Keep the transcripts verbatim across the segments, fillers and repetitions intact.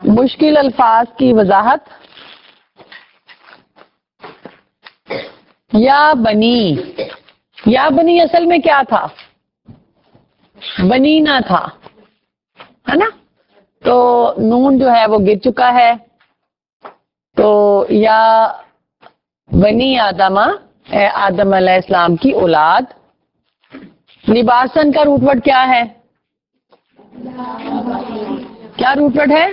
مشکل الفاظ کی وضاحت. یا بنی، یا بنی اصل میں کیا تھا؟ بنی نہ تھا، ہے نا؟ تو نون جو ہے وہ گر چکا ہے. تو یا بنی آدم، اے آدم علیہ السلام کی اولاد. لباسن کا روٹ ورڈ کیا ہے؟ کیا روٹ ورڈ ہے؟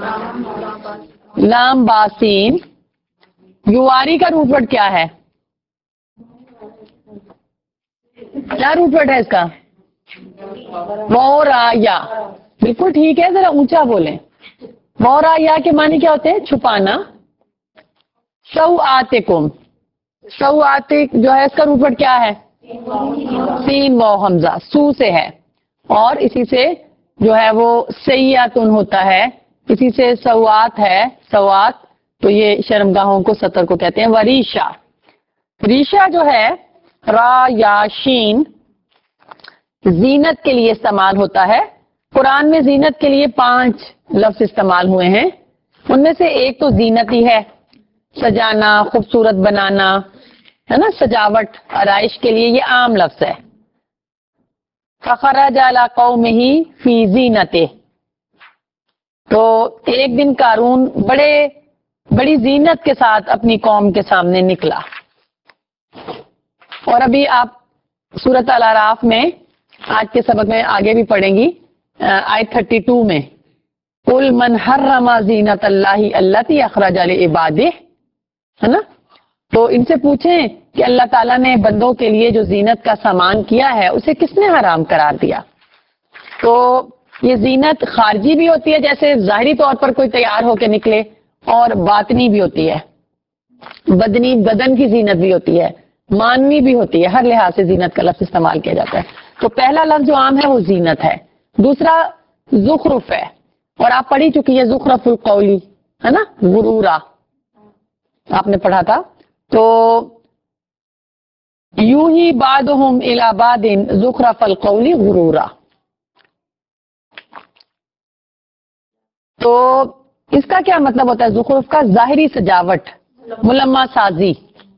لام باسین. یواری کا روٹ ورڈ کیا ہے؟ کیا روٹ ورڈ ہے اس کا؟ مورایا. بالکل ٹھیک ہے، ذرا اونچا بولیں. مورایا کے معنی کیا ہوتے ہیں؟ چھپانا. سوآتکم، سوآتک جو ہے اس کا روٹ ورڈ کیا ہے؟ سین و حمزہ، سو سے ہے، اور اسی سے جو ہے وہ سیئاتن ہوتا ہے، اسی سے سوات ہے، سوات. تو یہ شرمگاہوں کو ستر کو کہتے ہیں. وریشا، ریشا جو ہے را یا شین زینت کے لیے استعمال ہوتا ہے. قرآن میں زینت کے لیے پانچ لفظ استعمال ہوئے ہیں. ان میں سے ایک تو زینت ہی ہے، سجانا، خوبصورت بنانا، ہے نا، سجاوٹ، آرائش کے لیے. یہ عام لفظ ہے. فخرج علی قومہ فی زینتہ، تو ایک دن قارون بڑے بڑی زینت کے ساتھ اپنی قوم کے سامنے نکلا. اور ابھی آپ سورۃ الاعراف میں آج کے سبق میں آگے بھی پڑھیں گی، آیت تھرٹی ٹو میں قل من حرم زینت اللہ التی اخرج لعبادہ، ہے نا. تو ان سے پوچھیں کہ اللہ تعالیٰ نے بندوں کے لیے جو زینت کا سامان کیا ہے اسے کس نے حرام قرار دیا. تو یہ زینت خارجی بھی ہوتی ہے، جیسے ظاہری طور پر کوئی تیار ہو کے نکلے، اور باطنی بھی ہوتی ہے. بدنی، بدن کی زینت بھی ہوتی ہے، مانوی بھی ہوتی ہے. ہر لحاظ سے زینت کا لفظ استعمال کیا جاتا ہے. تو پہلا لفظ جو عام ہے وہ زینت ہے. دوسرا زخرف ہے، اور آپ پڑھی چکی ہے زخرف القولی، ہے نا، غرورا آپ نے پڑھا تھا. تو یوں ہی بعضهم الی بعض زخرف القول غرورا. تو اس کا کیا مطلب ہوتا ہے؟ زخرف کا ظاہری سجاوٹ، ملمہ سازی،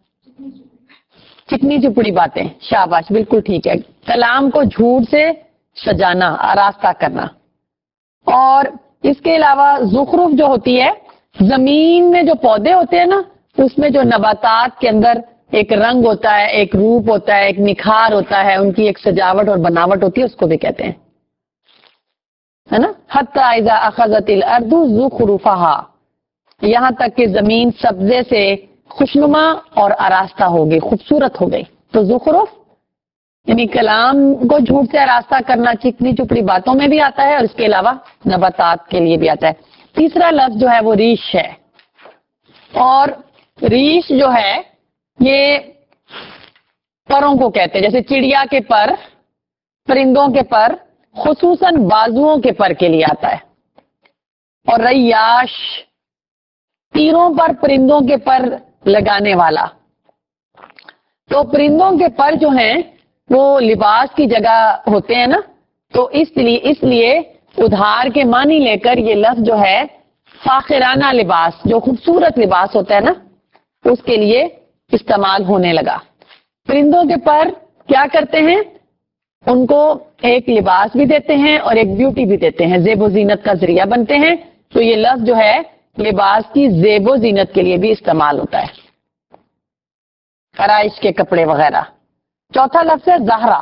چکنی چپڑی باتیں. شاباش، بالکل ٹھیک ہے. کلام کو جھوٹ سے سجانا، آراستہ کرنا. اور اس کے علاوہ زخرف جو ہوتی ہے، زمین میں جو پودے ہوتے ہیں نا، اس میں جو نباتات کے اندر ایک رنگ ہوتا ہے، ایک روپ ہوتا ہے، ایک نکھار ہوتا ہے، ان کی ایک سجاوٹ اور بناوٹ ہوتی ہے، اس کو بھی کہتے ہیں، ہے نا. حتی اذا اخذت الارض زخرفها، یہاں تک کہ زمین سبزے سے خوشنما اور آراستہ ہو گئی، خوبصورت ہو گئی. تو زخرف یعنی کلام کو جھوٹ سے آراستہ کرنا، چکنی چپڑی باتوں میں بھی آتا ہے، اور اس کے علاوہ نباتات کے لیے بھی آتا ہے. تیسرا لفظ جو ہے وہ ریش ہے. اور ریش جو ہے یہ پروں کو کہتے ہیں، جیسے چڑیا کے پر، پرندوں کے پر، خصوصاً بازوؤں کے پر کے لیے آتا ہے. اور ریاش، تیروں پر پرندوں کے پر لگانے والا. تو پرندوں کے پر جو ہیں وہ لباس کی جگہ ہوتے ہیں نا، تو اس لیے اس لیے ادھار کے معنی لے کر یہ لفظ جو ہے فاخرانہ لباس، جو خوبصورت لباس ہوتا ہے نا، اس کے لیے استعمال ہونے لگا. پرندوں کے پر کیا کرتے ہیں؟ ان کو ایک لباس بھی دیتے ہیں اور ایک بیوٹی بھی دیتے ہیں، زیب و زینت کا ذریعہ بنتے ہیں. تو یہ لفظ جو ہے لباس کی زیب و زینت کے لیے بھی استعمال ہوتا ہے، آرائش کے کپڑے وغیرہ. چوتھا لفظ ہے زہرا.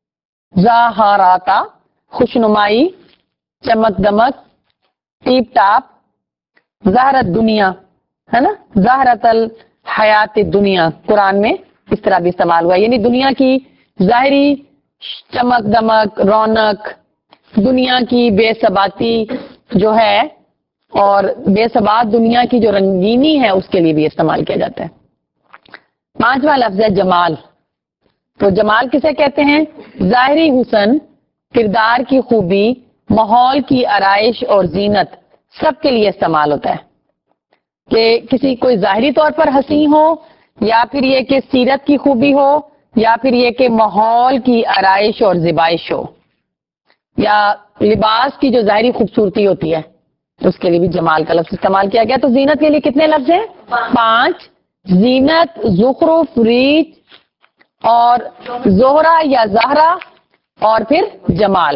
زہاراتا، خوشنمائی، چمک دمک، ٹیپ ٹاپ. زہرت دنیا، ہے نا، زہرت الحیات دنیا قرآن میں اس طرح بھی استعمال ہوا، یعنی دنیا کی ظاہری چمک دمک، رونق، دنیا کی بے ثباتی جو ہے، اور بے ثبات دنیا کی جو رنگینی ہے اس کے لیے بھی استعمال کیا جاتا ہے. پانچواں لفظ ہے جمال. تو جمال کسے کہتے ہیں؟ ظاہری حسن، کردار کی خوبی، ماحول کی آرائش اور زینت، سب کے لیے استعمال ہوتا ہے. کہ کسی کوئی ظاہری طور پر حسین ہو، یا پھر یہ کہ سیرت کی خوبی ہو، یا پھر یہ کہ ماحول کی آرائش اور زیبائش ہو، یا لباس کی جو ظاہری خوبصورتی ہوتی ہے، اس کے لیے بھی جمال کا لفظ استعمال کیا گیا. تو زینت کے لیے کتنے لفظ ہیں؟ پانچ. زینت، زخرف، ریچ اور زہرا یا زہرا اور پھر جمال.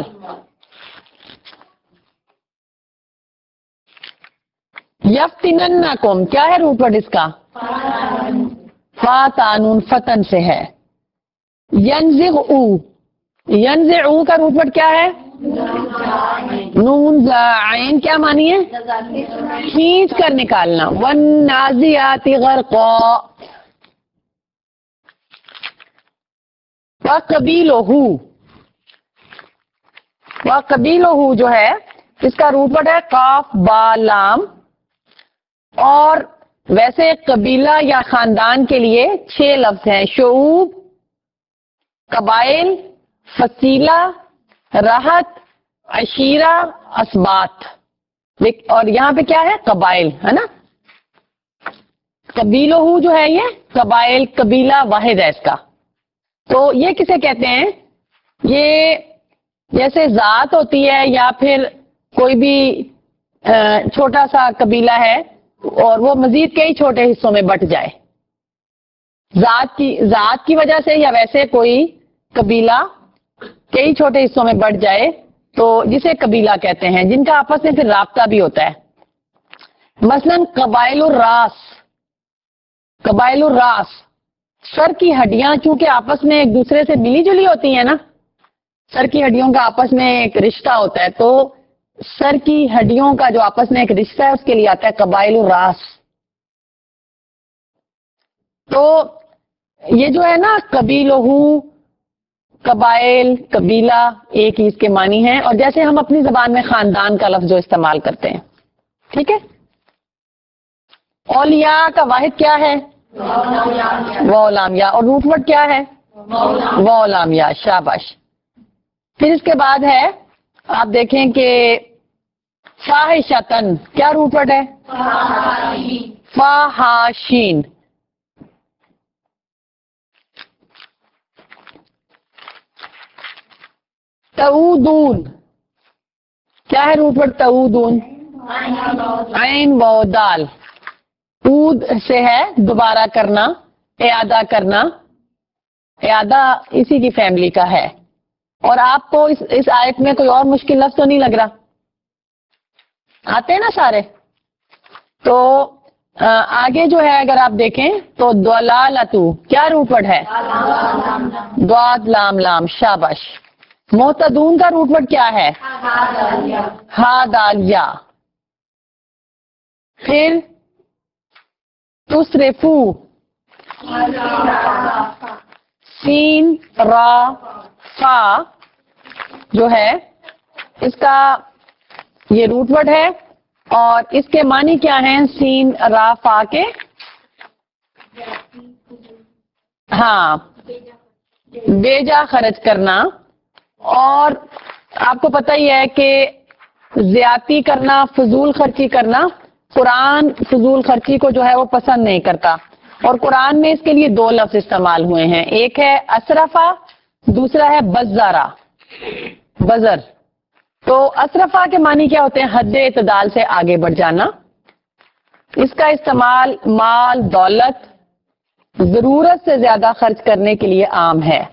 یفتننکم کیا ہے روٹ ورڈ اس کا؟ فاتانون فتن سے ہے. ینزغ، ینزع کا روٹ ورڈ کیا ہے؟ نون زائن کیا مانی ہے؟ کھینچ کر نکالنا. والنازعات غرقا. وقبیلہ، وقبیلہ جو ہے اس کا روٹ ورڈ ہے قاف با لام. اور ویسے قبیلہ یا خاندان کے لیے چھ لفظ ہیں: شعوب، قبائل، فصیلہ، رہت، عشیرہ، اسبات. اور یہاں پہ کیا ہے؟ قبائل ہے نا. قبیلہ جو ہے یہ قبائل، قبیلہ واحد ہے اس کا. تو یہ کسے کہتے ہیں؟ یہ جیسے ذات ہوتی ہے یا پھر کوئی بھی چھوٹا سا قبیلہ ہے اور وہ مزید کئی چھوٹے حصوں میں بٹ جائے ذات کی ذات کی وجہ سے، یا ویسے کوئی قبیلہ کئی چھوٹے حصوں میں بٹ جائے تو جسے قبیلہ کہتے ہیں، جن کا آپس میں پھر رابطہ بھی ہوتا ہے. مثلا قبائل الراس، قبائل الراس سر کی ہڈیاں چونکہ آپس میں ایک دوسرے سے ملی جلی ہوتی ہیں نا، سر کی ہڈیوں کا آپس میں ایک رشتہ ہوتا ہے، تو سر کی ہڈیوں کا جو آپس میں ایک رشتہ ہے اس کے لیے آتا ہے قبائل الراس. تو یہ جو ہے نا قبیلہ، قبائل، قبیلہ ایک ہی اس کے معنی ہیں. اور جیسے ہم اپنی زبان میں خاندان کا لفظ جو استعمال کرتے ہیں، ٹھیک ہے. اولیاء کا واحد کیا ہے؟ وولامیا. اور روٹ ورڈ کیا ہے؟ وولامیا. شاباش. پھر اس کے بعد ہے، آپ دیکھیں کہ فاحشتن کیا روٹ ورڈ ہے؟ فاحاشین. تعودون کیا ہے روٹ ورڈ؟ تعودون. عین و دال. عود سے ہے دوبارہ کرنا، اعادہ کرنا. اعادہ اسی کی فیملی کا ہے. اور آپ کو اس, اس آیت میں کوئی اور مشکل لفظ تو نہیں لگ رہا؟ آتے ہیں نا سارے. تو آگے جو ہے اگر آپ دیکھیں تو دلالتو کیا روٹ ورڈ ہے؟ ضاد لام لام. شاباش. محتدون کا روٹ ورڈ کیا ہے؟ ہا دالیا. پھر تسرفو، سین را فا جو ہے اس کا یہ روٹ ورڈ ہے. اور اس کے معنی کیا ہیں؟ سین را فا کے ہاں بیجا خرچ کرنا. اور آپ کو پتہ ہی ہے کہ زیادتی کرنا، فضول خرچی کرنا، قرآن فضول خرچی کو جو ہے وہ پسند نہیں کرتا. اور قرآن میں اس کے لیے دو لفظ استعمال ہوئے ہیں، ایک ہے اسرفا، دوسرا ہے بزارا، بزر. تو اسرفا کے معنی کیا ہوتے ہیں؟ حد اعتدال سے آگے بڑھ جانا. اس کا استعمال مال، دولت، ضرورت سے زیادہ خرچ کرنے کے لیے عام ہے.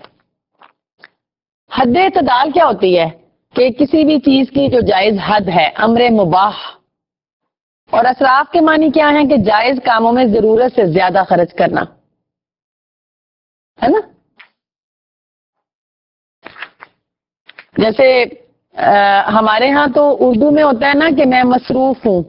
حد اعتدال کیا ہوتی ہے؟ کہ کسی بھی چیز کی جو جائز حد ہے، امر مباح. اور اسراف کے معنی کیا ہیں؟ کہ جائز کاموں میں ضرورت سے زیادہ خرچ کرنا ہے نا. جیسے ہمارے ہاں تو اردو میں ہوتا ہے نا کہ میں مصروف ہوں،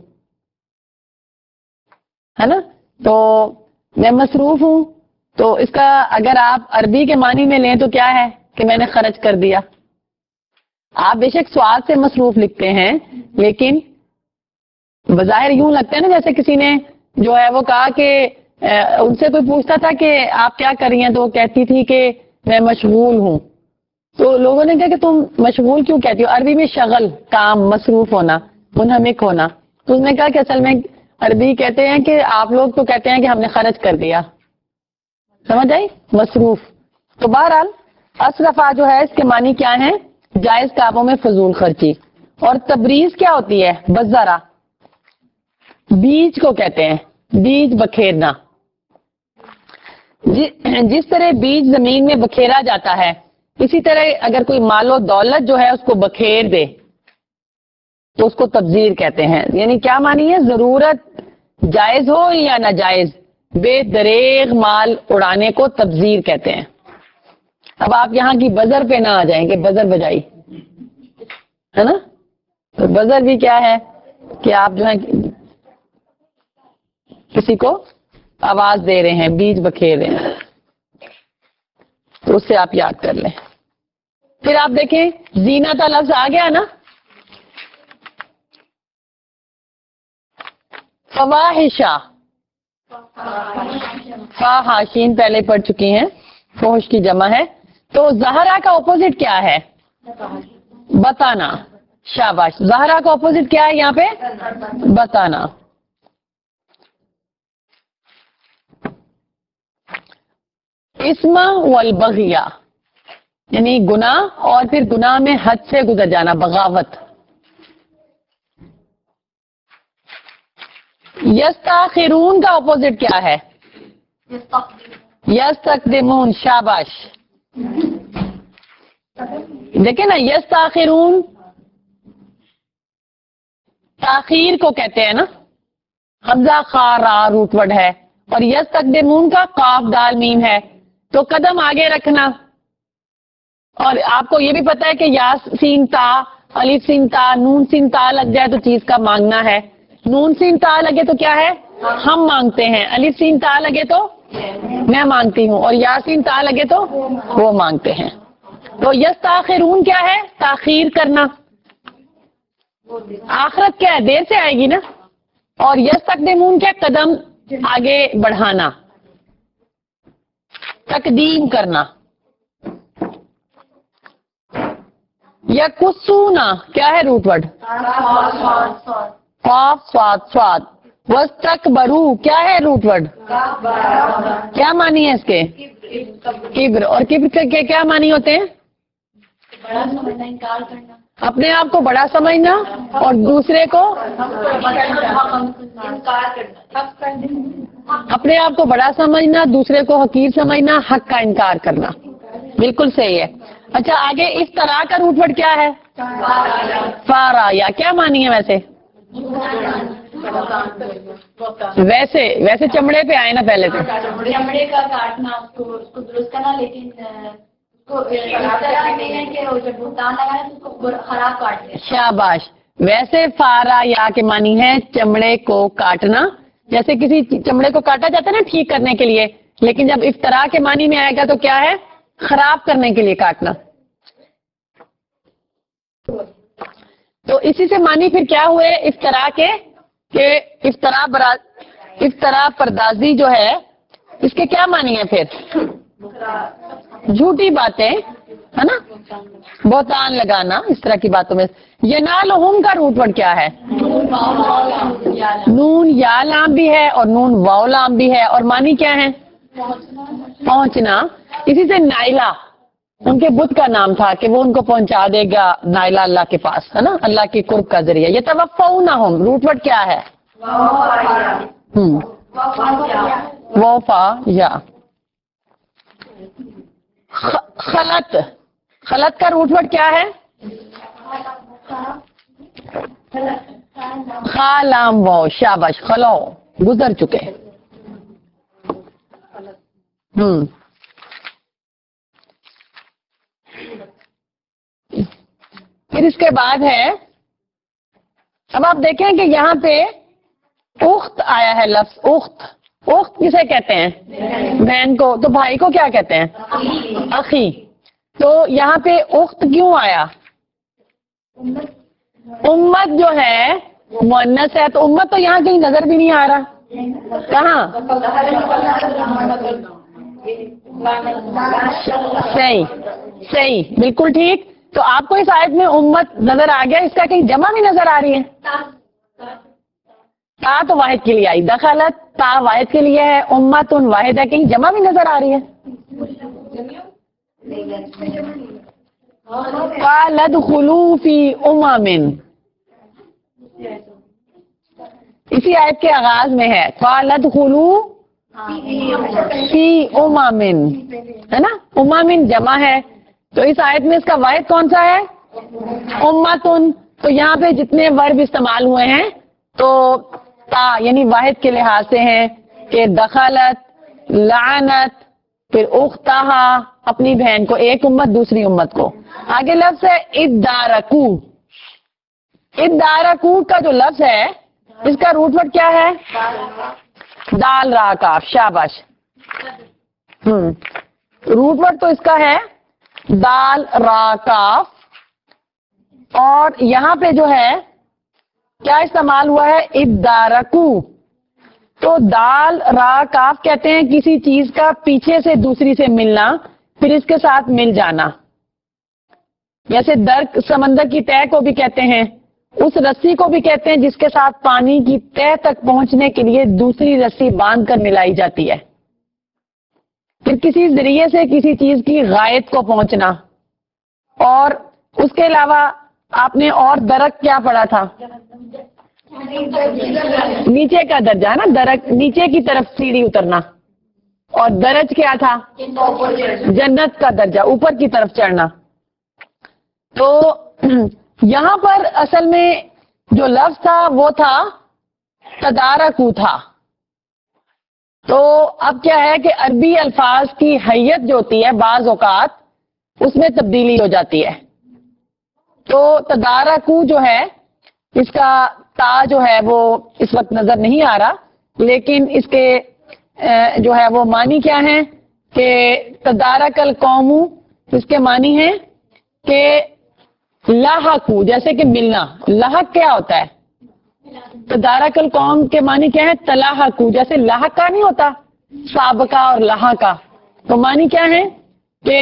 ہے نا. تو میں مصروف ہوں، تو اس کا اگر آپ عربی کے معنی میں لیں تو کیا ہے؟ کہ میں نے خرچ کر دیا. آپ بے شک سواد سے مصروف لکھتے ہیں، لیکن بظاہر یوں لگتا ہے نا جیسے کسی نے جو ہے وہ کہا کہ ان سے کوئی پوچھتا تھا کہ آپ کیا کر رہی ہیں، تو وہ کہتی تھی کہ میں مشغول ہوں. تو لوگوں نے کہا کہ تم مشغول کیوں کہتی ہو؟ عربی میں شغل، کام، مصروف ہونا، منہمک ہونا. تو اس نے کہا کہ اصل میں عربی کہتے ہیں کہ آپ لوگ تو کہتے ہیں کہ ہم نے خرچ کر دیا. سمجھ آئی؟ مصروف. تو بہرحال اسرفا جو ہے اس کے معنی کیا ہیں؟ جائز کاموں میں فضول خرچی. اور تبریز کیا ہوتی ہے؟ بزارا. بیج کو کہتے ہیں بیج بکھیرنا. جس طرح بیج زمین میں بکھیرا جاتا ہے اسی طرح اگر کوئی مال و دولت جو ہے اس کو بکھیر دے تو اس کو تبذیر کہتے ہیں. یعنی کیا معنی ہے؟ ضرورت جائز ہو یا ناجائز بے دریغ مال اڑانے کو تبذیر کہتے ہیں. اب آپ یہاں کی بزر پہ نہ آ جائیں کہ بزر بجائی ہے نا, تو بزر بھی کیا ہے کہ آپ جو ہے کسی کو آواز دے رہے ہیں, بیج بکھیر رہے ہیں, تو اس سے آپ یاد کر لیں. پھر آپ دیکھیں زینت کا لفظ آ گیا نا, فواحشہ فاحاشین پہلے پڑھ چکی ہیں, فوش کی جمع ہے. تو زہرا کا اپوزٹ کیا ہے؟ بتانا. شاباش. زہرا کا اپوزٹ کیا ہے یہاں پہ؟ بتانا. اسم والبغیہ یعنی گناہ اور پھر گناہ میں حد سے گزر جانا, بغاوت. یستاخرون کا اپوزٹ کیا ہے؟ یستقدمون. شاباش. دیکھیں نا, یستاخرون تاخیر کو کہتے ہیں نا, حمزہ خارا روٹ ورڈ ہے, اور یستقدمون کا قاف دال میم ہے, تو قدم آگے رکھنا. اور آپ کو یہ بھی پتا ہے کہ یا سین تا, الف سین تا, نون سین تا لگ جائے تو چیز کا مانگنا ہے. نون سین تا لگے تو کیا ہے؟ ہم مانگتے ہیں. الف سین تا لگے تو میں مانگتی ہوں, اور یا سین تا لگے تو وہ مانگتے ہیں. تو یستاخرون کیا ہے؟ تاخیر کرنا. آخرت کیا ہے؟ دیر سے آئے گی نا. اور یستقدمون کیا؟ قدم آگے بڑھانا, تقدیم کرنا. یا کسونا کیا ہے روٹ ورڈ؟ قاف صاد صاد. وستکبرو کیا ہے روٹ ورڈ؟ کیا معنی ہے اس کے؟ کبر. اور کبر کے کیا معنی ہوتے ہیں؟ اپنے آپ کو بڑا سمجھنا اور دوسرے کو اپنے آپ کو بڑا سمجھنا, دوسرے کو حقیر سمجھنا, حق کا انکار کرنا. بالکل صحیح ہے. اچھا آگے اس طرح کا روٹ ورڈ کیا ہے؟ فارا. یا کیا معنی ہے ویسے؟ ویسے ویسے چمڑے پہ آئے نا پہلے تو چمڑے کا کاٹنا, اس کو اس کو درست کرنا, لیکن خراب کاٹ دیا. شاباش. ویسے فارا یا کے معنی ہے چمڑے کو کاٹنا, جیسے کسی چمڑے کو کاٹا جاتا ہے نا ٹھیک کرنے کے لیے, لیکن جب افتراء کے معنی میں آئے گا تو کیا ہے؟ خراب کرنے کے لیے کاٹنا. تو اسی سے معنی پھر کیا ہوئے افتراء کے, کہ افتراء برا افتراء پردازی جو ہے اس کے کیا معنی ہے پھر؟ جھوٹی باتیں ہے نا, بہتان لگانا, اس طرح کی باتوں میں. ینالہم کا روٹ ورڈ کیا ہے؟ نون یا لام بھی ہے اور نون واو لام بھی ہے, اور معنی کیا ہے؟ پہنچنا. اسی سے نائلہ ان کے بت کا نام تھا کہ وہ ان کو پہنچا دے گا نائلہ اللہ کے پاس, ہے نا, اللہ کے قرب کا ذریعہ. یہ یتوفونہم روٹ ورڈ کیا ہے؟ ہم وفا یا. خلط خلط کا روٹ ورڈ کیا ہے؟ خالام واو. شاباش. خلو گزر چکے. ہم پھر اس کے بعد ہے, اب آپ دیکھیں کہ یہاں پہ اخت آیا ہے لفظ. اخت اخت کسے کہتے ہیں؟ بہن کو. تو بھائی کو کیا کہتے ہیں؟ اخی. تو یہاں پہ اخت کیوں آیا؟ امت جو ہے مؤنث ہے, تو امت تو یہاں کہیں نظر بھی نہیں آ رہا. کہاں؟ صحیح صحیح بالکل ٹھیک. تو آپ کو اس آیت میں امت نظر آ گیا, اس کا کہیں جمع بھی نظر آ رہی ہے؟ تا تو واحد کے لیے آئی, دخلت تا واحد کے لیے ہے, امت ان واحد ہے, کہیں جمع بھی نظر آ رہی ہے؟ قَالَ ادْخُلُوا فِي أُمَمٍ. اسی آیت کے آغاز میں ہے قالت خلو فی امامن، ہے نا، امامن جمع ہے، تو اس آیت میں اس کا واحد کون سا ہے؟ امتن. تو یہاں پہ جتنے ورب استعمال ہوئے ہیں تو تا یعنی واحد کے لحاظ سے ہیں کہ دخلت، لعنت، پھر اختہا اپنی بہن کو، ایک امت دوسری امت کو. آگے لفظ ہے ادارکو. ادارکو کا جو لفظ ہے اس کا روٹ ورڈ کیا ہے؟ دال را کاف. شاباش. ہم روٹ ورڈ تو اس کا ہے دال را کاف، اور یہاں پہ جو ہے کیا استعمال ہوا ہے؟ ادارکو. تو دال را کاف کہتے ہیں کسی چیز کا پیچھے سے دوسری سے ملنا پھر اس کے ساتھ مل جانا. جیسے در سمندر کی تہ کو بھی کہتے ہیں، اس رسی کو بھی کہتے ہیں جس کے ساتھ پانی کی تہ تک پہنچنے کے لیے دوسری رسی باندھ کر ملائی جاتی ہے. پھر کسی ذریعے سے کسی چیز کی غائط کو پہنچنا. اور اس کے علاوہ آپ نے اور درک کیا پڑھا تھا؟ نیچے کا درجہ ہے نا، درک نیچے کی طرف سیڑھی اترنا. اور درج کیا تھا؟ جنت کا درجہ، اوپر کی طرف چڑھنا. تو یہاں پر اصل میں جو لفظ تھا وہ تھا تدارکو تھا. تو اب کیا ہے کہ عربی الفاظ کی حیت جو ہوتی ہے بعض اوقات اس میں تبدیلی ہو جاتی ہے. تو تدارکو جو ہے اس کا تا جو ہے وہ اس وقت نظر نہیں آ رہا، لیکن اس کے جو ہے وہ معنی کیا ہے کہ تدارک القوم، اس کے معنی ہے کہ لاحقو، جیسے کہ ملنا. لاحق کیا ہوتا ہے؟ تدارک القوم کے معنی کیا ہے؟ تلاحقو. جیسے لاحق کا نہیں ہوتا سابقہ اور لاحقہ، تو معنی کیا ہے کہ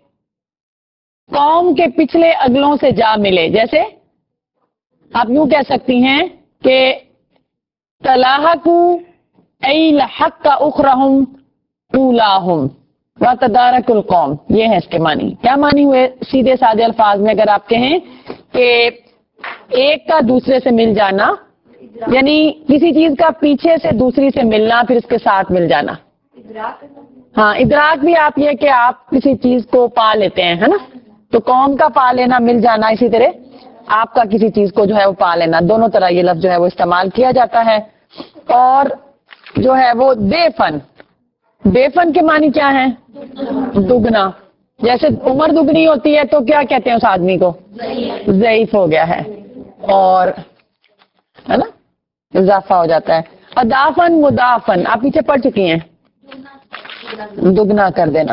قوم کے پچھلے اگلوں سے جا ملے. جیسے آپ یوں کہہ سکتی ہیں کہ تلاحقو ای لحق کا اخرہم اولاہم و تدارک القوم. یہ ہے اس کے معنی. کیا معنی ہوئے سیدھے سادے الفاظ میں؟ اگر آپ کہیں کہ ایک کا دوسرے سے مل جانا، یعنی کسی چیز کا پیچھے سے دوسری سے ملنا پھر اس کے ساتھ مل جانا. ہاں، ادراک بھی آپ یہ کہ آپ کسی چیز کو پا لیتے ہیں، ہے نا. تو قوم کا پا لینا، مل جانا، اسی طرح آپ کا کسی چیز کو جو ہے وہ پا لینا. دونوں طرح یہ لفظ جو ہے وہ استعمال کیا جاتا ہے. اور جو ہے وہ بے فن، بے فن کے معنی کیا ہے؟ دگنا. جیسے عمر دگنی ہوتی ہے تو کیا کہتے ہیں اس آدمی کو؟ ضعیف ہو گیا ہے، اور ہے نا اضافہ ہو جاتا ہے. اضافن مضافن آپ پیچھے پڑھ چکی ہیں، دگنا کر دینا.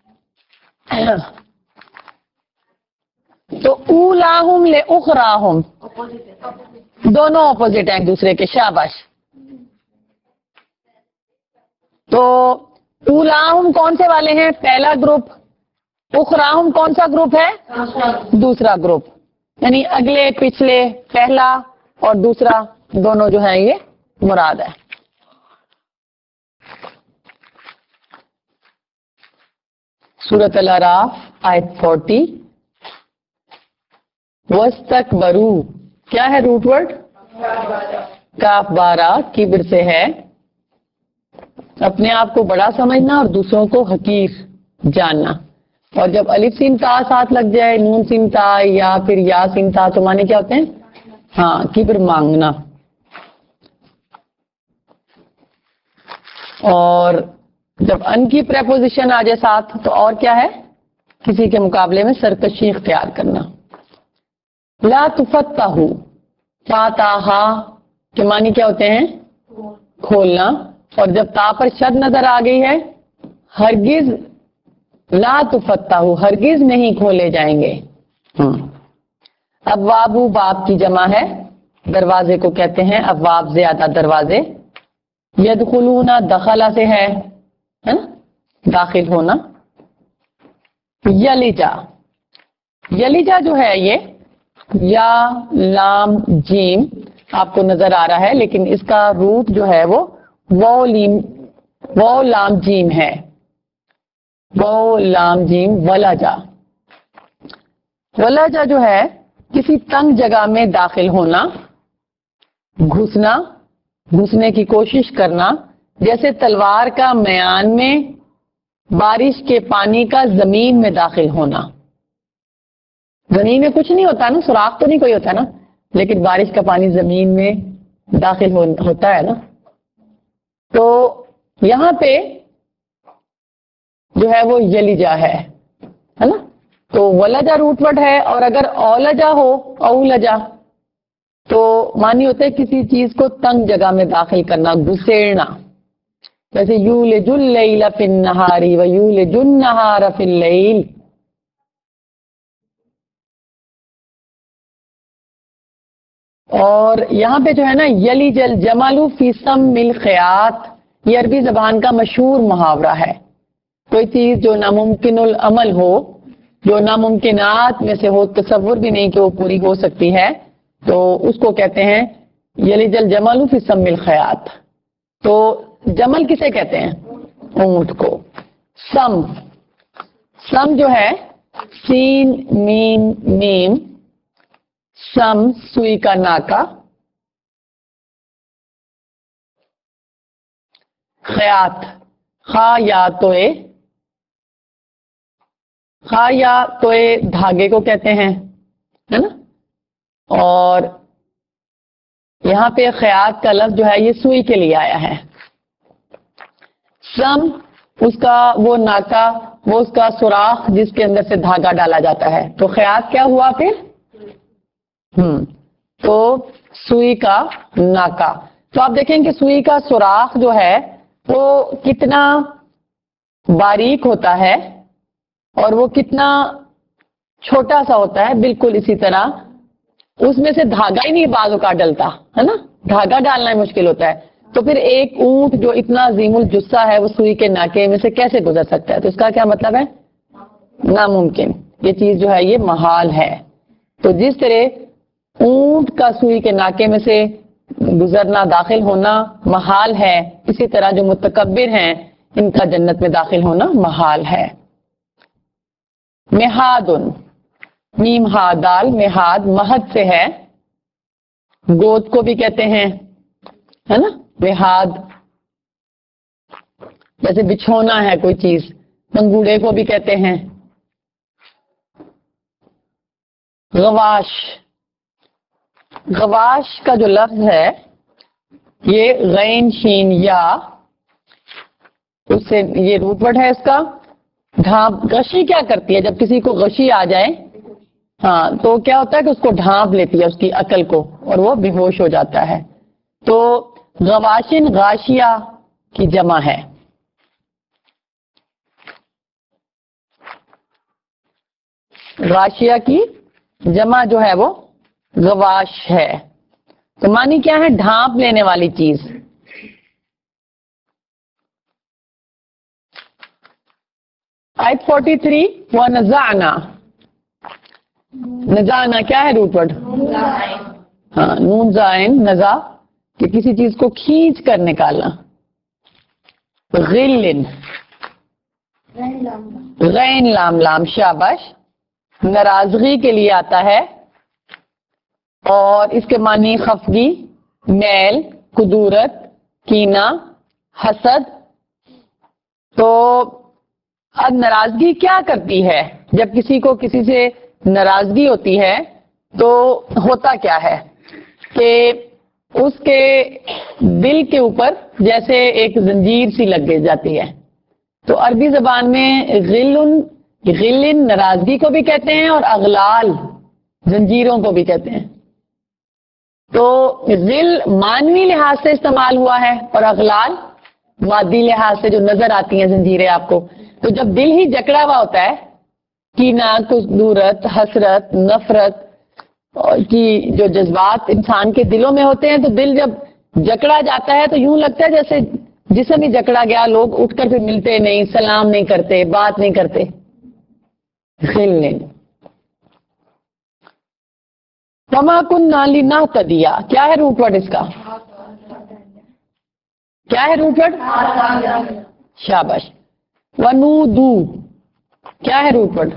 تو اولاہم لے اخراہم دونوں اپوزٹ ہیں ایک دوسرے کے. شاباش. تو اولاہم کون سے والے ہیں؟ پہلا گروپ. اخراہم کون سا گروپ ہے؟ دوسرا گروپ. یعنی اگلے پچھلے، پہلا اور دوسرا دونوں جو ہے یہ مراد ہے. سورۃ الاعراف آیت فورٹی. وَاسْتَكْبَرُوا کیا ہے روٹ ورڈ؟ کاف بارہ، کبر سے ہے اپنے آپ کو بڑا سمجھنا اور دوسروں کو حقیر جاننا. اور جب الف سین تا ساتھ لگ جائے، نون سین تا یا پھر یا سین تا، تو معنی کیا ہوتے ہیں؟ ہاں، کبر مانگنا. اور جب ان کی پریپوزیشن آ جائے ساتھ تو اور کیا ہے؟ کسی کے مقابلے میں سرکشی اختیار کرنا. لا تفتح، فاتح کے معنی کیا ہوتے ہیں؟ کھولنا. اور جب تا پر شد نظر آ گئی ہے، ہرگز لا تفتح، ہرگز نہیں کھولے جائیں گے. ابواب باب کی جمع ہے، دروازے کو کہتے ہیں ابواب، زیادہ دروازے. یدخلون دخلا سے ہے نا، داخل ہونا. یلجا، یلجا جو ہے یہ یا لام جیم آپ کو نظر آ رہا ہے، لیکن اس کا روٹ جو ہے وہ وہ لیم وہ لام جیم ہے. وہ لام جیم. ولجا، ولجا جو ہے کسی تنگ جگہ میں داخل ہونا، گھسنا، گھسنے کی کوشش کرنا، جیسے تلوار کا میان میں بارش کے پانی کا زمین میں داخل ہونا. زمین میں کچھ نہیں ہوتا نا، سوراخ تو نہیں کوئی ہوتا نا، لیکن بارش کا پانی زمین میں داخل ہوتا ہے نا. تو یہاں پہ جو ہے وہ یلجا ہے نا. تو ولجا روٹ ورڈ ہے، اور اگر اولجا ہو اولجا تو معنی ہوتا ہے کسی چیز کو تنگ جگہ میں داخل کرنا، گھسیڑنا. جیسے یولج اللیل فی النہار و یولج النہار فی اللیل. اور یہاں پہ جو ہے نا یلیج الجمل فی سم الخیاط، یہ عربی زبان کا مشہور محاورہ ہے. کوئی چیز جو ناممکن العمل ہو، جو ناممکنات میں سے ہو، تصور بھی نہیں کہ وہ پوری ہو سکتی ہے، تو اس کو کہتے ہیں یلیج الجمل فی سم الخیاط. تو جمل کسے کہتے ہیں؟ اونٹ کو. سم سم جو ہے سین میم میم، سم سوئی کا ناکا، خیاط خا یا توئے، خا یا توئے دھاگے کو کہتے ہیں ہے نا. اور یہاں پہ خیاط کا لفظ جو ہے یہ سوئی کے لیے آیا ہے. سم اس کا وہ ناکا، وہ اس کا سوراخ جس کے اندر سے دھاگا ڈالا جاتا ہے. تو خیاط کیا ہوا پھر؟ ہم تو سوئی کا ناکا. تو آپ دیکھیں کہ سوئی کا سوراخ جو ہے وہ کتنا باریک ہوتا ہے اور وہ کتنا چھوٹا سا ہوتا ہے. بالکل اسی طرح اس میں سے دھاگا ہی نہیں بعض اوقات ڈلتا ہے نا، دھاگا ڈالنا ہی مشکل ہوتا ہے. تو پھر ایک اونٹ جو اتنا عظیم الجثہ ہے وہ سوئی کے ناکے میں سے کیسے گزر سکتا ہے؟ تو اس کا کیا مطلب ہے؟ ناممکن. یہ چیز جو ہے یہ محال ہے. تو جس طرح اونٹ کا سوئی کے ناکے میں سے گزرنا، داخل ہونا محال ہے، اسی طرح جو متکبر ہیں ان کا جنت میں داخل ہونا محال ہے. مہادن، میم ہا دال، مہاد مہد سے ہے. گود کو بھی کہتے ہیں ہے نا، مہاد. جیسے بچھونا ہے کوئی چیز، منگوڑے کو بھی کہتے ہیں. غواش، غواش کا جو لفظ ہے یہ غین شین یا، اس سے یہ روٹ ورڈ ہے اس کا. ڈھانپ، غشی کیا کرتی ہے جب کسی کو غشی آ جائے؟ ہاں تو کیا ہوتا ہے کہ اس کو ڈھانپ لیتی ہے اس کی عقل کو اور وہ بے ہوش ہو جاتا ہے. تو غواشن غاشیہ کی جمع ہے. غاشیہ کی جمع جو ہے وہ غواش ہے. تو معنی کیا ہے؟ ڈھانپ لینے والی چیز. آیت فورٹی تھری وَنَزَعْنَا، نزانا کیا ہے روٹ ورڈ؟ ہاں نون زائن نزا، کہ کسی چیز کو کھینچ کر نکالنا. غلن، غین لام لام، شاباش. ناراضگی کے لیے آتا ہے اور اس کے معنی خفگی، میل، کدورت، کینہ، حسد. تو اب ناراضگی کیا کرتی ہے؟ جب کسی کو کسی سے ناراضگی ہوتی ہے تو ہوتا کیا ہے کہ اس کے دل کے اوپر جیسے ایک زنجیر سی لگ جاتی ہے. تو عربی زبان میں غلن، غلن ناراضگی کو بھی کہتے ہیں اور اغلال زنجیروں کو بھی کہتے ہیں. تو غل مانوی لحاظ سے استعمال ہوا ہے اور اغلال مادی لحاظ سے جو نظر آتی ہیں زنجیریں آپ کو. تو جب دل ہی جکڑا ہوا ہوتا ہے، کینہ، کدورت، حسرت، نفرت کی جو جذبات انسان کے دلوں میں ہوتے ہیں، تو دل جب جکڑا جاتا ہے تو یوں لگتا ہے جیسے جسم ہی جکڑا گیا. لوگ اٹھ کر پھر ملتے نہیں، سلام نہیں کرتے، بات نہیں کرتے. غلن. وما كنا لنهتدي، کیا ہے روٹ ورڈ اس کا؟ کیا ہے روٹ ورڈ؟ شاباش. ونودو، کیا ہے روٹ ورڈ؟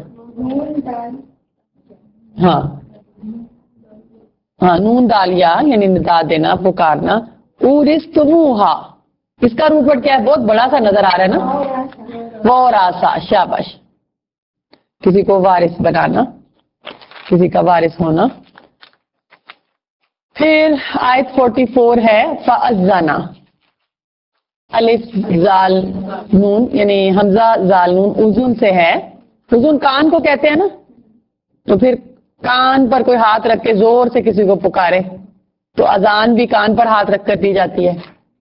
ہاں ہاں نون دالیا، یعنی ندا دینا، پکارنا. उरिस्तमुहा, इसका रूपट क्या है? बहुत बड़ा सा नजर आ रहा है ना, वरासा, शाबाश। किसी को वारिस बनाना, किसी का वारिस होना। फिर आयत चौवालीस है फअज़्ज़ना, अलिफ जाल नून यानी हमजा जाल नून उजुन से है। उजुन कान को कहते हैं ना, तो फिर कान पर कोई हाथ रख के जोर से किसी को पुकारे तो अजान भी कान पर हाथ रख कर दी जाती है।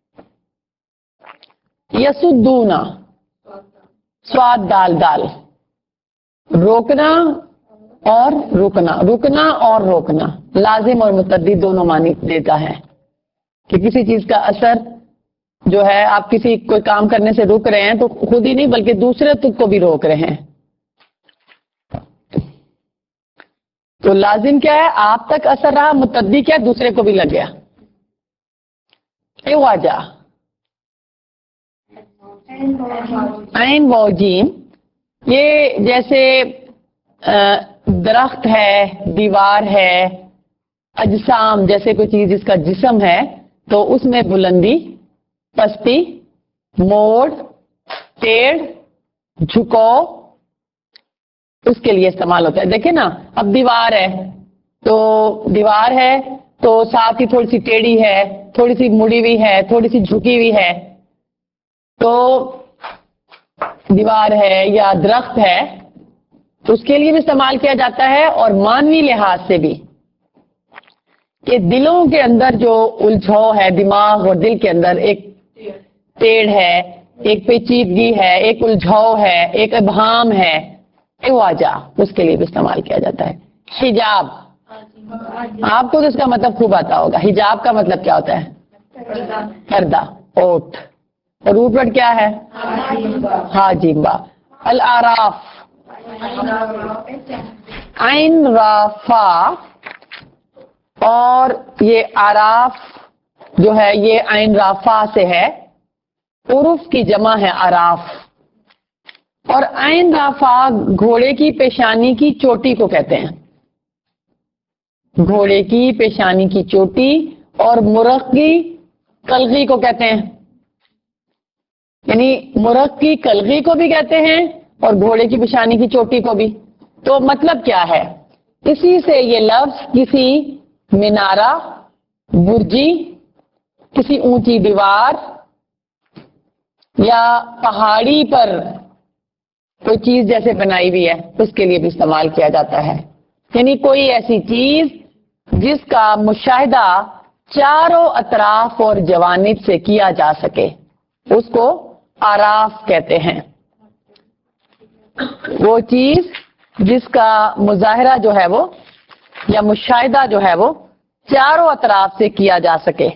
यसुद्दूना, स्वाद दाल दाल, रोकना और रुकना, रुकना और रोकना, लाजिम और मुतद्दी दोनों मानी देता है कि किसी चीज का असर जो है, आप किसी कोई काम करने से रुक रहे हैं तो खुद ही नहीं बल्कि दूसरे तुक को भी रोक रहे हैं। तो लाजिम क्या है? आप तक असर रहा, मुतद्दी क्या? दूसरे को भी लग गया। एवाजा, ऐन वजीम, ये जैसे दरख्त है, दीवार है, अजसाम जैसे कोई चीज जिसका जिस्म है तो उसमें बुलंदी, पस्ती, मोड़, टेढ़, झुकाव, उसके लिए इस्तेमाल होता है। देखिए ना, अब दीवार है तो दीवार है तो साथ ही थोड़ी सी टेढ़ी है, थोड़ी सी मुड़ी हुई है, थोड़ी सी झुकी हुई है, तो दीवार है या दरख्त है तो उसके लिए भी इस्तेमाल किया जाता है। और मानवी लिहाज से भी कि दिलों के अंदर जो उलझाव है, दिमाग और दिल के अंदर एक टेढ़ है, एक पेचीदगी है, एक उलझाव है, एक इबहाम है, एवाजा, उसके लिए भी इस्तेमाल किया जाता है। हिजाब, आपको तो इसका मतलब खूब आता होगा। हिजाब का मतलब क्या होता है? पर्दा, ओट। और रूपवर्ड क्या है? हाजिबा। अल आराफ, आइन राफा, और ये आराफ जो है ये आइन राफा से है, उरुफ की जमा है आराफ। और आइन राफा घोड़े की पेशानी की चोटी को कहते हैं, घोड़े की पेशानी की चोटी। और मुरख की कलगी को कहते हैं, यानी मुरख की कलगी को भी कहते हैं और घोड़े की पेशानी की चोटी को भी। तो मतलब क्या है? इसी से ये लफ्ज किसी मीनारा, बुर्जी, किसी ऊंची दीवार या पहाड़ी पर कोई चीज जैसे बनाई हुई है उसके लिए भी इस्तेमाल किया जाता है। यानी कोई ऐसी चीज जिसका मुशाहिदा चारों अतराफ और जवानिब से किया जा सके उसको आराफ कहते हैं। वो चीज जिसका मुजाहिरा जो है वो या मुशाहिदा जो है वो चारों अतराफ से किया जा सके।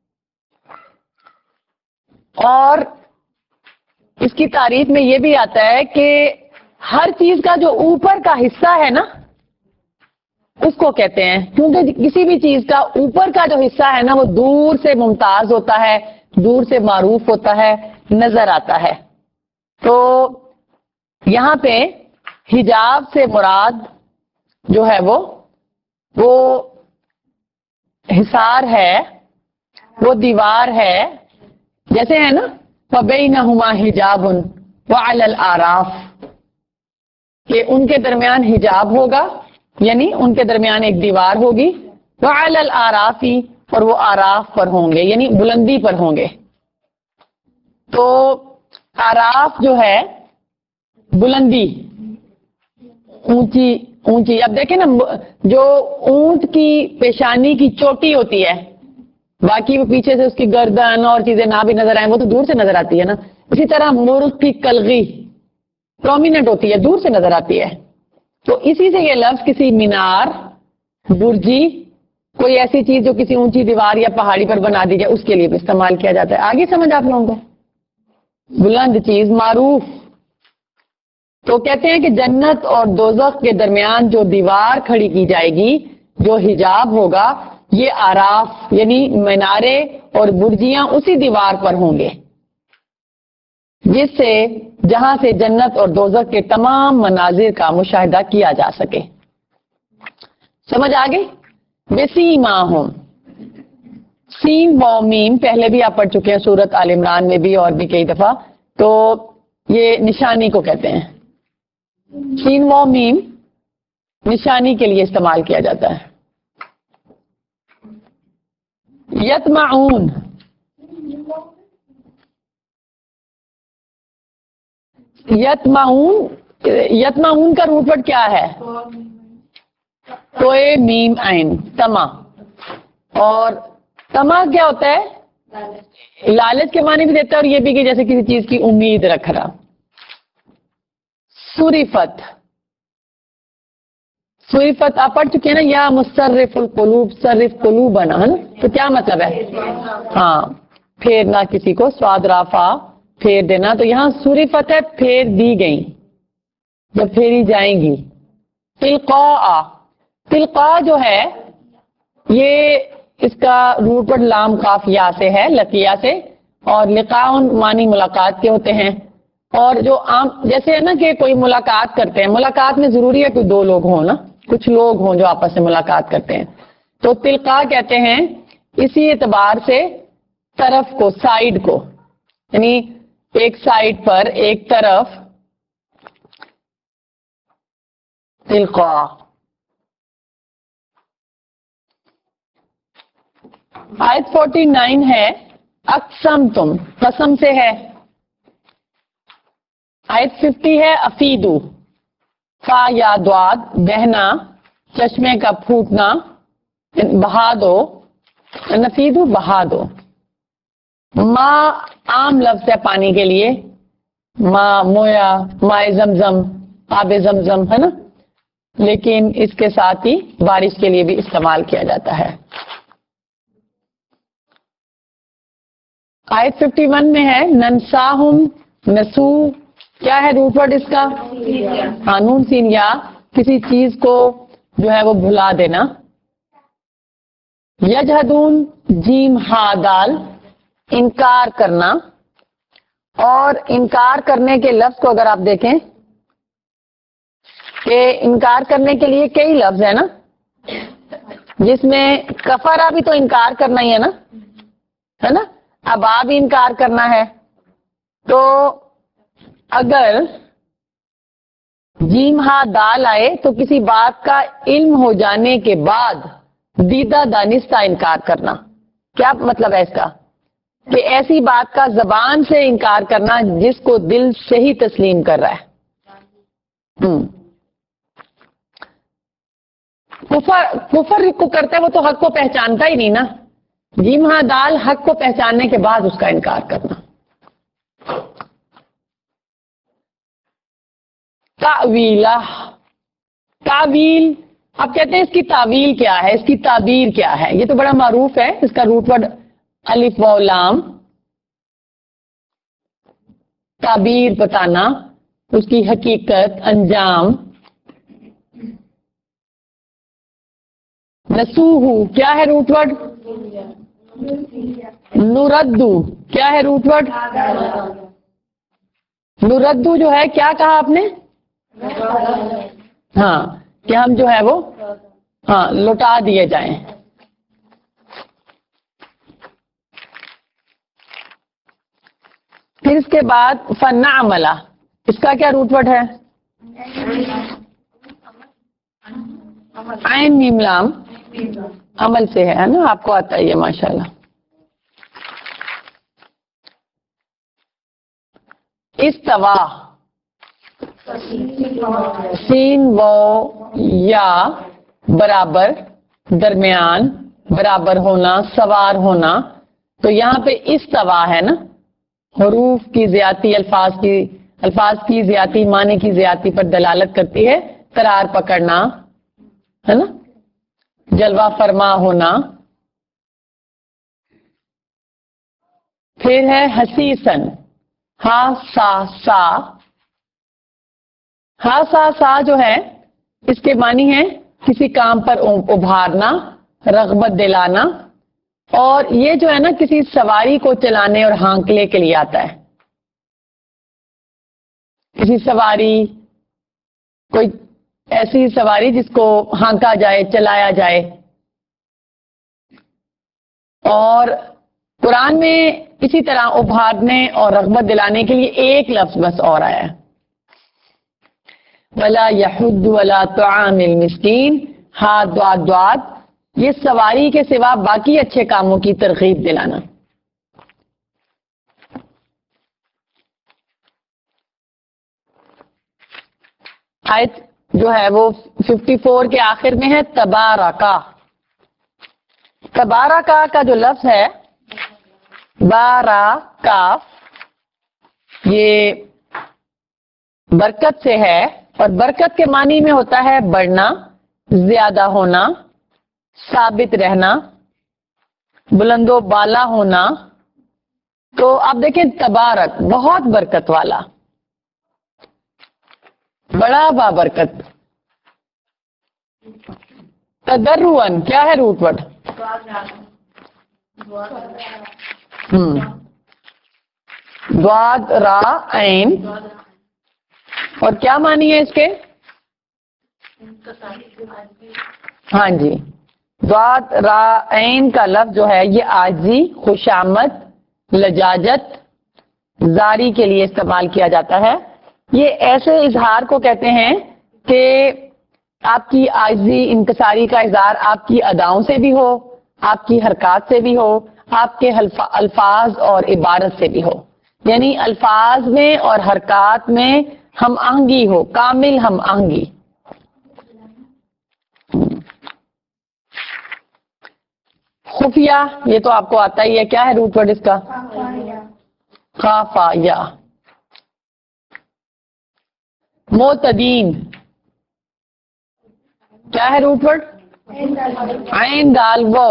और इसकी तारीफ में ये भी आता है कि हर चीज का जो ऊपर का हिस्सा है ना उसको कहते हैं, क्योंकि किसी भी चीज का ऊपर का जो हिस्सा है ना वो दूर से मुमताज होता है, दूर से मारूफ होता है, नजर आता है। तो यहां पे हिजाब से मुराद जो है वो वो हिसार है, वो दीवार है। जैसे है ना फबैनहुमा हिजाबुन व अलल आराफ, कि उनके दरमियान हिजाब होगा, यानी उनके दरमियान एक दीवार होगी, व अलल आराफी, और वो आराफ पर होंगे यानी बुलंदी पर होंगे। तो आराफ जो है बुलंदी, ऊंची ऊंची। अब देखें ना, जो ऊंट की पेशानी की चोटी होती है, बाकी वो पीछे से उसकी गर्दन और चीजें ना भी नजर आए वो तो दूर से नजर आती है ना। इसी तरह मुर्ग की कलगी प्रोमिनेंट होती है, दूर से नजर आती है। तो इसी से ये लफ्ज किसी मीनार, बुर्जी, कोई ऐसी चीज जो किसी ऊंची दीवार या पहाड़ी पर बना दी जाए उसके लिए भी इस्तेमाल किया जाता है। आगे समझ आप लोगों को? बुलंद चीज, मारूफ। तो कहते हैं कि जन्नत और दोजख के दरमियान जो दीवार खड़ी की जाएगी, जो हिजाब होगा, ये आराफ यानी मीनारे और बुर्जियां उसी दीवार पर होंगे जिससे जहां से जन्नत और दोजख के तमाम मनाजिर का मुशाहिदा किया जा सके। समझ आ गई? बेसीमाहुम, سین و میم پہلے بھی آپ پڑھ چکے ہیں سورت آل عمران میں بھی اور بھی کئی دفعہ. تو یہ نشانی کو کہتے ہیں. سین و میم نشانی کے لیے استعمال کیا جاتا ہے. یتمعون یتمعون یتمعون کا روٹ ورڈ کیا ہے؟ توئے میم عین تما. اور تما کیا ہوتا ہے؟ لالچ کے معنی بھی دیتا ہے اور یہ بھی کہ جیسے کسی چیز کی امید رکھنا. صرفت صرفت آپ پڑھ چکے ہیں نا, یا مصرف القلوب صرف قلوبنا, ہے نا. تو کیا مطلب ہے؟ ہاں پھیرنا کسی کو, سواد رافا پھیر دینا. تو یہاں صرفت ہے پھیر دی گئی, جب پھیری جائیں گی. تلقاء تلقاء جو ہے یہ اس کا روٹ ورڈ لام کاف یا سے ہے, لقیہ سے. اور لقاء معنی ملاقات کے ہوتے ہیں. اور جو عام جیسے ہے نا کہ کوئی ملاقات کرتے ہیں, ملاقات میں ضروری ہے کوئی دو لوگ ہوں نا, کچھ لوگ ہوں جو آپس میں ملاقات کرتے ہیں. تو تلقاء کہتے ہیں اسی اعتبار سے طرف کو, سائڈ کو, یعنی ایک سائڈ پر ایک طرف. تلقاء آیت فورٹی نائن ہے اقسم تم, قسم سے ہے. آیت ففٹی ہے افیدو, فا یا دواد بہنا, چشمے کا پھوٹنا, بہا دو, نفیدو بہا دو. ماں عام لفظ ہے پانی کے لیے, ماں مویا, مائے زمزم, آب زمزم, ہے نا. لیکن اس کے ساتھ ہی بارش کے لیے بھی استعمال کیا جاتا ہے. آیت ففٹی ون میں ہے ننساہم, نسو کیا ہے روٹ ورڈ اس کا؟ ہاں نون سین یا, کسی چیز کو جو ہے وہ بھلا دینا. یجہدون جیم ہا دال, انکار کرنا. اور انکار کرنے کے لفظ کو اگر آپ دیکھیں کہ انکار کرنے کے لیے کئی لفظ ہیں نا, جس میں کفرا بھی تو انکار کرنا ہی ہے نا, ہے نا. ابا بھی انکار کرنا ہے. تو اگر جیم ہا دال آئے تو کسی بات کا علم ہو جانے کے بعد دیدہ دانستہ انکار کرنا. کیا مطلب ہے اس کا؟ کہ ایسی بات کا زبان سے انکار کرنا جس کو دل سے ہی تسلیم کر رہا ہے. ہم کفر کفر کو کرتا ہے وہ تو حق کو پہچانتا ہی نہیں نا. جیم ہا دال حق کو پہچاننے کے بعد اس کا انکار کرنا. تعویلہ, تعویل آپ کہتے ہیں اس کی تعویل کیا ہے, اس کی تعبیر کیا ہے. یہ تو بڑا معروف ہے, اس کا روٹ ورڈ الف و لام. تعبیر بتانا, اس کی حقیقت, انجام. نسوہو کیا ہے روٹ ورڈ؟ نردو کیا ہے روٹ ورڈ؟ نردو جو ہے کیا کہا آپ نے؟ ہاں کہ ہم جو ہے وہ ہاں لوٹا دیے جائیں. پھر اس کے بعد فنعملا, اس کا کیا روٹ ورڈ ہے؟ عین میم لام, عمل سے ہے نا, آپ کو آتا ہی ہے ماشاءاللہ. استوا سین و یا برابر, درمیان, برابر ہونا, سوار ہونا. تو یہاں پہ استوا ہے نا, حروف کی زیادتی, الفاظ کی الفاظ کی زیادتی, معنی کی زیادتی پر دلالت کرتی ہے. قرار پکڑنا ہے نا, جلوہ فرما ہونا. پھر ہے حسیسن, ہا سا سا. ہا سا سا جو ہے اس کے معنی ہے کسی کام پر ابھارنا, رغبت دلانا. اور یہ جو ہے نا کسی سواری کو چلانے اور ہانکنے کے لیے آتا ہے. کسی سواری, کوئی ایسی سواری جس کو ہانکا جائے, چلایا جائے. اور قرآن میں اسی طرح ابھارنے اور رغبت دلانے کے لیے ایک لفظ بس اور آیا ہے، ولا یحض ولا طعام المسکین، ہا دعات دعات، یہ سواری کے سوا باقی اچھے کاموں کی ترغیب دلانا۔ آیت جو ہے وہ چون کے آخر میں ہے تبارکا۔ تبارکا کا جو لفظ ہے باراکا، یہ برکت سے ہے، اور برکت کے معنی میں ہوتا ہے بڑھنا، زیادہ ہونا، ثابت رہنا، بلند و بالا ہونا۔ تو آپ دیکھیں تبارک بہت برکت والا، بڑا بابرکت۔ تدرعن کیا ہے روٹ ورڈ؟ ہم دواد را عین، اور کیا معنی ہے اس کے؟ ہاں جی، دواد را عین کا لفظ جو ہے یہ عاجزی، خوشامد، لجاجت، زاری کے لیے استعمال کیا جاتا ہے۔ یہ ایسے اظہار کو کہتے ہیں کہ آپ کی عاجزی، انکساری کا اظہار آپ کی اداؤں سے بھی ہو، آپ کی حرکات سے بھی ہو، آپ کے الفاظ اور عبارت سے بھی ہو، یعنی الفاظ میں اور حرکات میں ہم آہنگی ہو، کامل ہم آہنگی۔ خفیہ یہ تو آپ کو آتا ہی ہے، کیا ہے روٹ ورڈ اس کا؟ خافیہ۔ معتدین کیا ہے روٹ ورڈ؟ عین دال وہ،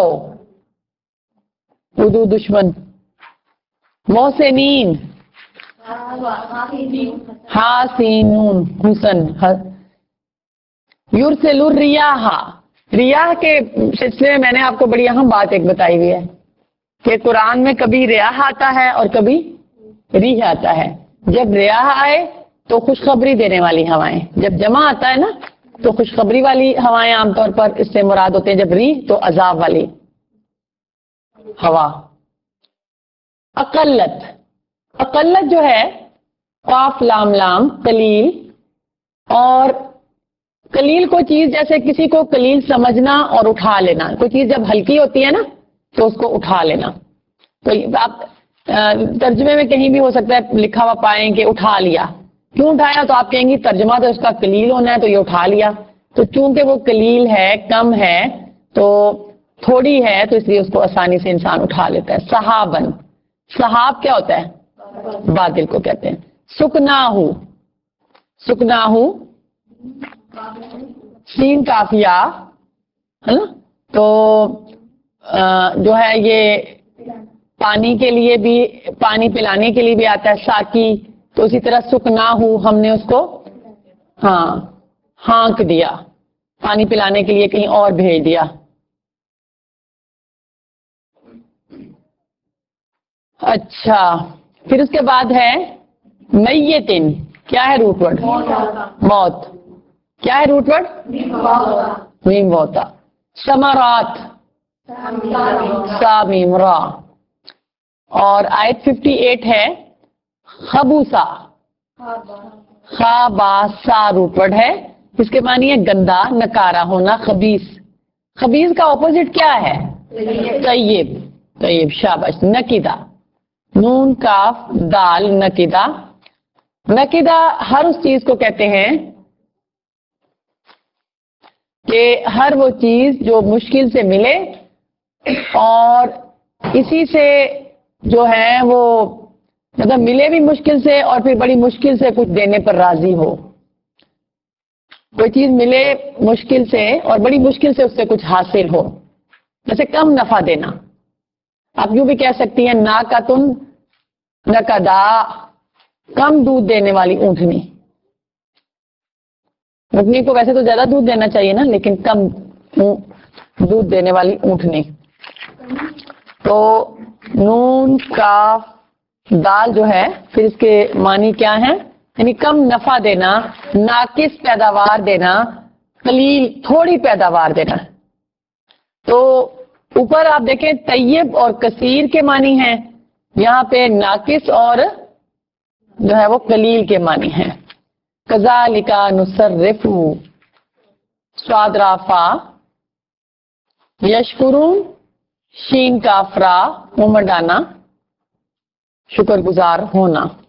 اردو دشمن۔ محسنین حاسینون حسن۔ یرسل الریاح، ریاح کے سلسلے میں میں نے آپ کو بڑی اہم بات ایک بتائی ہوئی ہے کہ قرآن میں کبھی ریاح آتا ہے اور کبھی ریح آتا ہے۔ جب ریاح آئے تو خوشخبری دینے والی ہوائیں، جب جمع آتا ہے نا تو خوشخبری والی ہوائیں عام طور پر اس سے مراد ہوتے ہیں، جب ریح تو عذاب والی ہوا۔ اقلت، اقلت جو ہے قاف لام لام قلیل، اور قلیل کو چیز جیسے کسی کو قلیل سمجھنا اور اٹھا لینا، کوئی چیز جب ہلکی ہوتی ہے نا تو اس کو اٹھا لینا۔ تو آپ ترجمے میں کہیں بھی ہو سکتا ہے لکھا ہوا پائیں کہ اٹھا لیا، کیوں اٹھایا؟ تو آپ کہیں گی ترجمہ تو اس کا قلیل ہونا ہے تو یہ اٹھا لیا، تو چونکہ وہ قلیل ہے، کم ہے، تو تھوڑی ہے، تو اس لیے اس کو آسانی سے انسان اٹھا لیتا ہے۔ صحابن، صحاب کیا ہوتا ہے؟ بادل کو کہتے ہیں۔ سکناہو، سکناہو سین کافیہ ہے نا، تو جو ہے یہ پانی کے لیے بھی، پانی پلانے کے لیے بھی آتا ہے، ساکی۔ تو اسی طرح سکناہو ہم نے اس کو ہاں ہانک دیا، پانی پلانے کے لیے کہیں اور بھیج دیا۔ اچھا، پھر اس کے بعد ہے میتن، کیا ہے روٹ ورڈ؟ موت، کیا ہے روٹ ورڈ؟ میم ہوتا۔ ثمرات، سامیم را، اور آیت اٹھاون ہے خبوسا، خاباسا روٹ ورڈ ہے، اس کے معنی ہے گندا، نکارا ہونا، خبیث۔ خبیث کا اپوزٹ کیا ہے؟ طیب، طیب، شاباش۔ نکیدہ، نون کاف دال، نکیدہ۔ نکیدہ ہر اس چیز کو کہتے ہیں کہ ہر وہ چیز جو مشکل سے ملے اور اسی سے جو ہے وہ مطلب ملے بھی مشکل سے اور پھر بڑی مشکل سے کچھ دینے پر راضی ہو۔ کوئی چیز ملے مشکل سے اور بڑی مشکل سے اس سے کچھ حاصل ہو، جیسے کم نفع دینا۔ آپ یوں بھی کہہ سکتی ہیں نا کا تن نکدا، کم دودھ دینے والی اونٹنی۔ اونٹنی کو ویسے تو زیادہ دودھ دینا چاہیے نا، لیکن کم دودھ دینے والی اونٹنی۔ تو نون کاف دال جو ہے پھر اس کے معنی کیا ہے؟ یعنی کم نفع دینا، ناقص پیداوار دینا، قلیل تھوڑی پیداوار دینا۔ تو اوپر آپ دیکھیں طیب اور کثیر کے معنی ہیں، یہاں پہ ناقص اور جو ہے وہ قلیل کے معنی ہیں. کذالک نصرف صاد را فا، یشکرون شین کا فرا، ممڈانا شکر گزار ہونا.